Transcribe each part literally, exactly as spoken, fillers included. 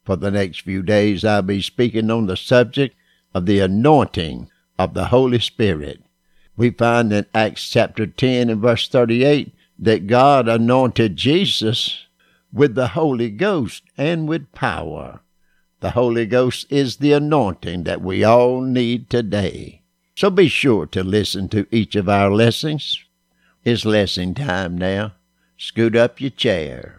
For the next few days, I'll be speaking on the subject of the anointing of the Holy Spirit. We find in Acts chapter ten and verse thirty-eight that God anointed Jesus with the Holy Ghost and with power. The Holy Ghost is the anointing that we all need today. So be sure to listen to each of our lessons. It's lesson time now. Scoot up your chair.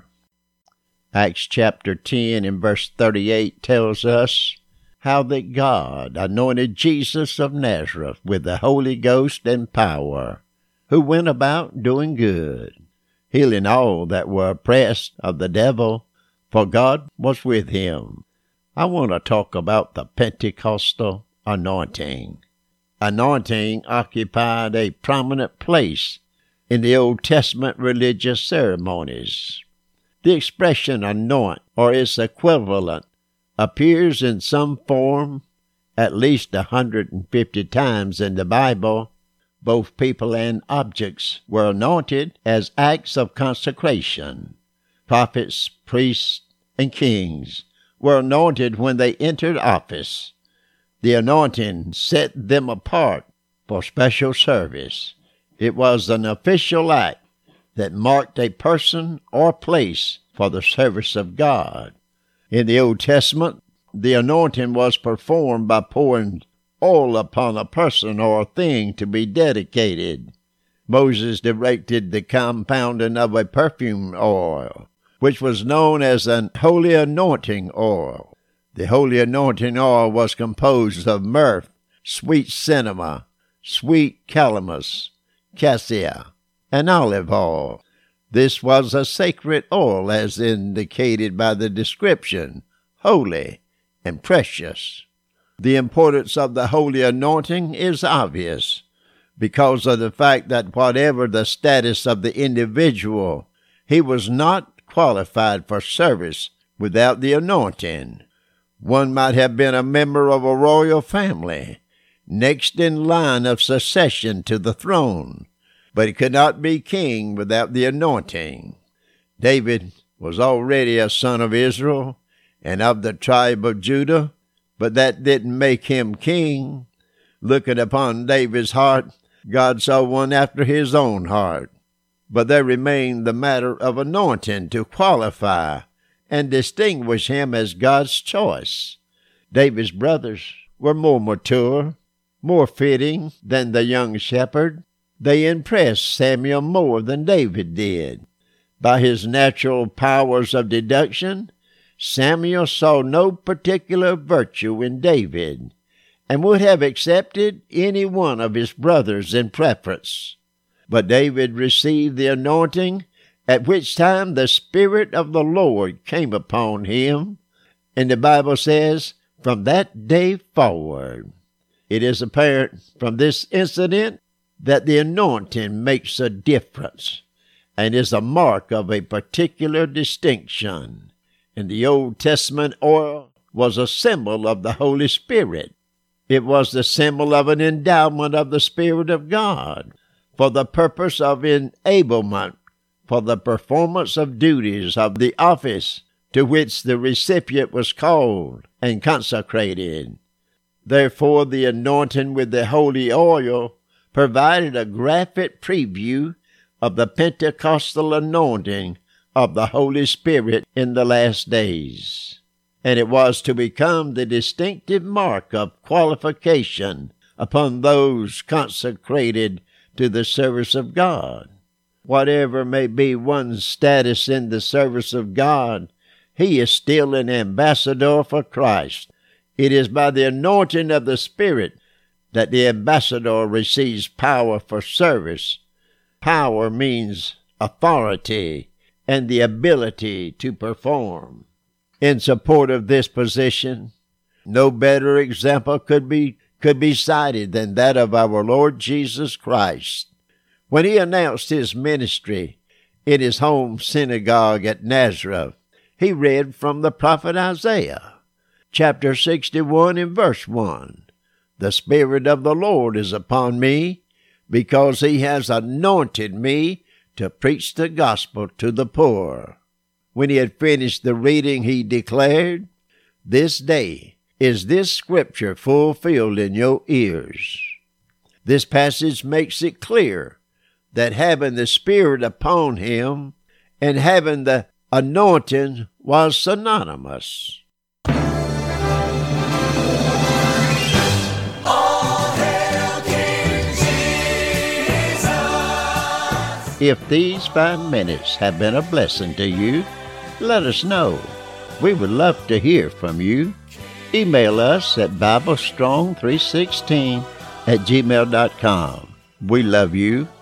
Acts chapter ten and verse thirty-eight tells us how that God anointed Jesus of Nazareth with the Holy Ghost and power, who went about doing good, healing all that were oppressed of the devil, for God was with him. I want to talk about the Pentecostal anointing. Anointing occupied a prominent place in the Old Testament religious ceremonies. The expression anoint, or its equivalent, appears in some form at least one hundred fifty times in the Bible. Both people and objects were anointed as acts of consecration. Prophets, priests, and kings were anointed when they entered office. The anointing set them apart for special service. It was an official act that marked a person or place for the service of God. In the Old Testament, the anointing was performed by pouring oil upon a person or a thing to be dedicated. Moses directed the compounding of a perfume oil, which was known as an holy anointing oil. The holy anointing oil was composed of myrrh, sweet cinnamon, sweet calamus, cassia, and olive oil. This was a sacred oil, as indicated by the description, holy and precious. The importance of the holy anointing is obvious because of the fact that whatever the status of the individual, he was not qualified for service without the anointing. One might have been a member of a royal family, next in line of succession to the throne, but he could not be king without the anointing. David was already a son of Israel and of the tribe of Judah, but that didn't make him king. Looking upon David's heart, God saw one after his own heart. But there remained the matter of anointing to qualify and distinguish him as God's choice. David's brothers were more mature, more fitting than the young shepherd. They impressed Samuel more than David did. By his natural powers of deduction, Samuel saw no particular virtue in David, and would have accepted any one of his brothers in preference. But David received the anointing, at which time the Spirit of the Lord came upon him, and the Bible says, from that day forward. It is apparent from this incident that the anointing makes a difference and is a mark of a particular distinction. In the Old Testament, oil was a symbol of the Holy Spirit. It was the symbol of an endowment of the Spirit of God for the purpose of enablement for the performance of duties of the office to which the recipient was called and consecrated. Therefore, the anointing with the holy oil provided a graphic preview of the Pentecostal anointing of the Holy Spirit in the last days. And it was to become the distinctive mark of qualification upon those consecrated to the service of God. Whatever may be one's status in the service of God, he is still an ambassador for Christ. It is by the anointing of the Spirit that the ambassador receives power for service. Power means authority and the ability to perform. In support of this position, no better example could be could be cited than that of our Lord Jesus Christ. When he announced his ministry in his home synagogue at Nazareth, he read from the prophet Isaiah, chapter sixty-one and verse one. The Spirit of the Lord is upon me, because he has anointed me to preach the gospel to the poor. When he had finished the reading, he declared, this day is this scripture fulfilled in your ears. This passage makes it clear that having the Spirit upon him and having the anointing was synonymous. If these five minutes have been a blessing to you, let us know. We would love to hear from you. Email us at bible strong three sixteen at gmail dot com. We love you.